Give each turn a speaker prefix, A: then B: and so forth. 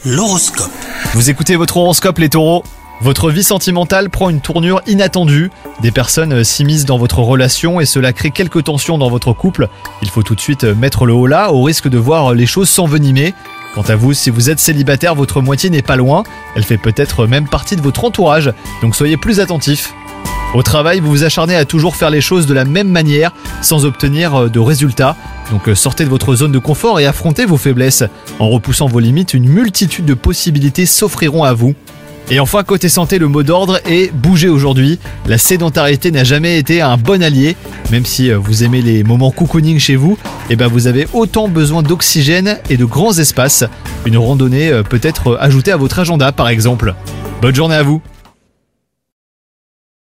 A: L'horoscope.
B: Vous écoutez votre horoscope les taureaux. Votre vie sentimentale prend une tournure inattendue. Des personnes s'immiscent dans votre relation et cela crée quelques tensions dans votre couple. Il faut tout de suite mettre le haut là au risque de voir les choses s'envenimer. Quant à vous, si vous êtes célibataire, votre moitié n'est pas loin. Elle fait peut-être même partie de votre entourage, donc soyez plus attentifs. Au travail, vous vous acharnez à toujours faire les choses de la même manière, sans obtenir de résultats. Donc sortez de votre zone de confort et affrontez vos faiblesses. En repoussant vos limites, une multitude de possibilités s'offriront à vous. Et enfin, côté santé, le mot d'ordre est « bougez aujourd'hui ». La sédentarité n'a jamais été un bon allié. Même si vous aimez les moments cocooning chez vous, vous avez autant besoin d'oxygène et de grands espaces. Une randonnée peut être ajoutée à votre agenda par exemple. Bonne journée à vous.